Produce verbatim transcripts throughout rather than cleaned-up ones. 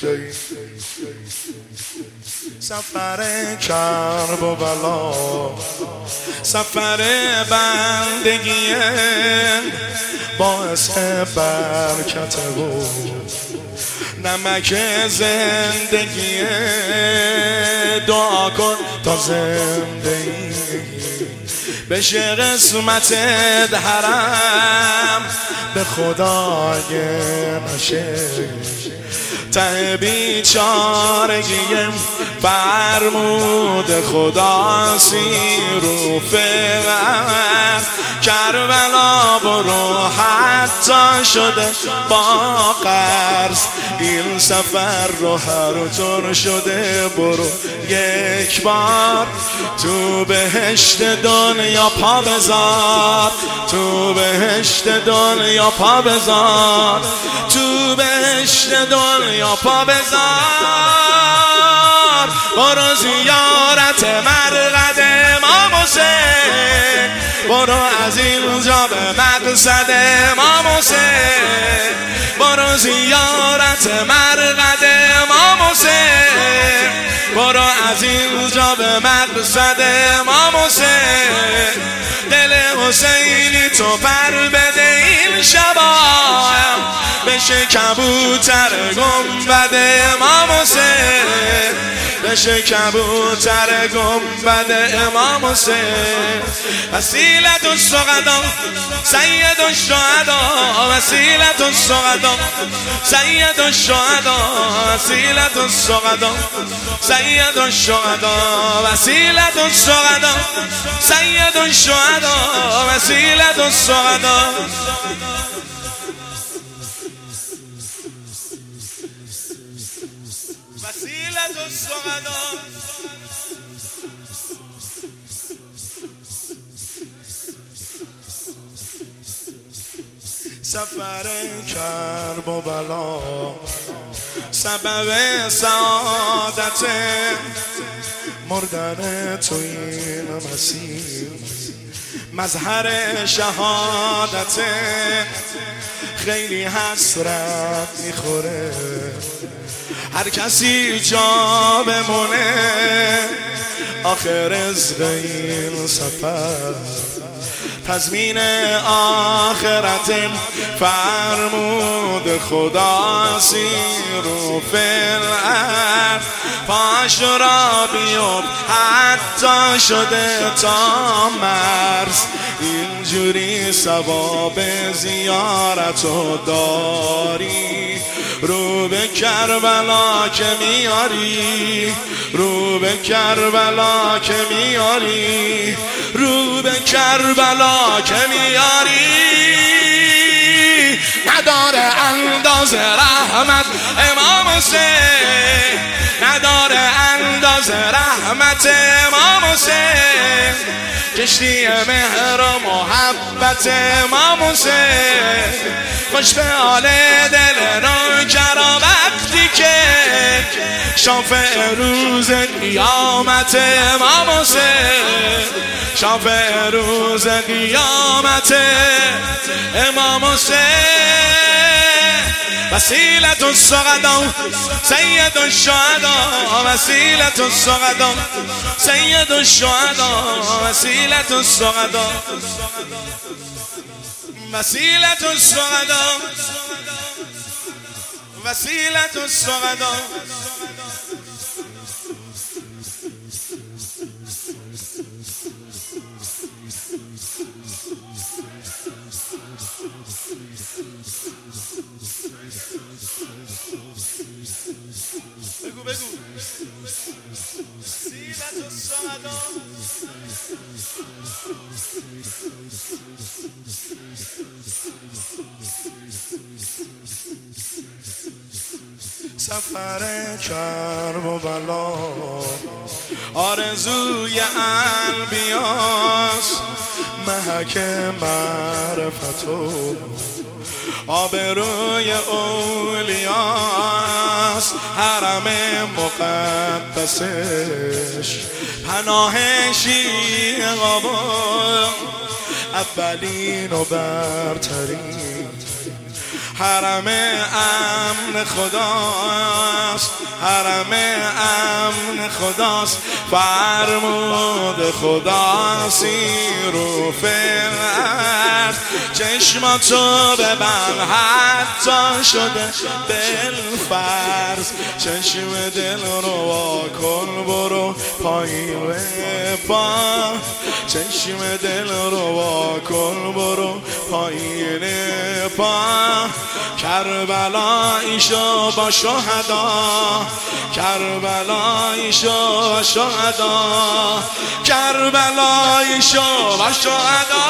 سفر کرب و بلا، سفر بندگی باعث برکت و نمک زندگی. دعا کن تا زندگی بشه قسمت حرم، به خدای نشه ته بیچارگی. فرمود خدا سیرو فقر کربلا برو، حتی شده با قرض این سفر رو هر طور شده برو. یک بار تو بهشت دنیا پا بذار، تو بهشت دنیا پا بذار، تو بهشت دنیا پا بذار. برو زیارت مرقد امام حسین، برو از اینجا به مقصد امام حسین، برو زیارت مرقد امام حسین، برو از اینجا به مقصد امام حسین. دل حسینی تو پر بده این شبا، بشه کبوتر گنبد امام حسین، بشه کبوتر گنبد امام حسین. وسیلة الشهداء سید الشهداء، وسیلة الشهداء سید الشهداء، وسیلة الشهداء سید الشهداء، وسیلة الشهداء سید الشهداء، وسیلة الشهداء. وسیلة الشهداء سفر کرب و بلا، سبب سعادت مردن تو این مسیر. مظهر شهادت خیلی حسرت میخوره، هر کسی جا بمونه آخر رزق این سفر. تضمین آخرت فرمود خدا سیرو فلعت، پاش را بیفت حتی شده تا مرز. اینجوری ثواب زیارتو داری، رو به کربلا که میاری، رو به کربلا که میاری، رو به کربلا که میاری. نداره انداز رحمت امام حسین، نداره انداز رحمت امام حسین. کشتی مهر و محبت امام حسین، خوش به حال دل نوکر وقتی که شافع روز قیامت امام حسین، شافع روز قیامت امام حسین. وسیلة الشهداء سید الشهداء، وسیلة الشهداء سید الشهداء، وسیلة الشهداء، وسیلة الشهداء، وسیلة الشهداء. بگو بگو وسیلة الشهداء. سفر کرب و بلا آرزوی انبیاست، محک معرفت و آبروی اولیاست. حرم مقدسش پناه شیعه و اولین و برترین حرم امن خداست، حرم امن خداست، فرمود خدا سیرو فیلت. چشماتو ببند حتی شده بالفرض، چشم دل رو واکن برو پایین پا، چشم دل رو واکن برو پایین پا. کربلایی شو با شهدا، کربلایی شو با شهدا، کربلایی شو با شهدا.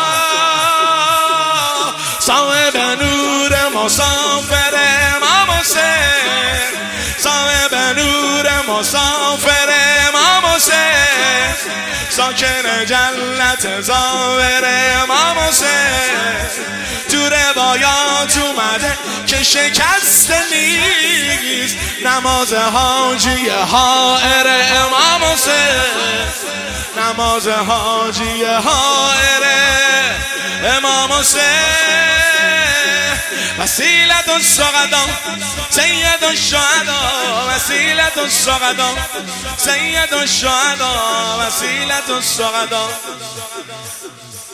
صاحب نور مسافر امام حسین، صاحب نور مسافر امام حسین، ساکن جنت زاور امام حسین. تو روایات اومده که شکست نیست نماز حاجی حائر امام حسین، نماز حاجی حائر امام حسین. وسیلة الشهداء سید الشهداء، وسیلة الشهداء سید الشهداء، وسیلة الشهداء.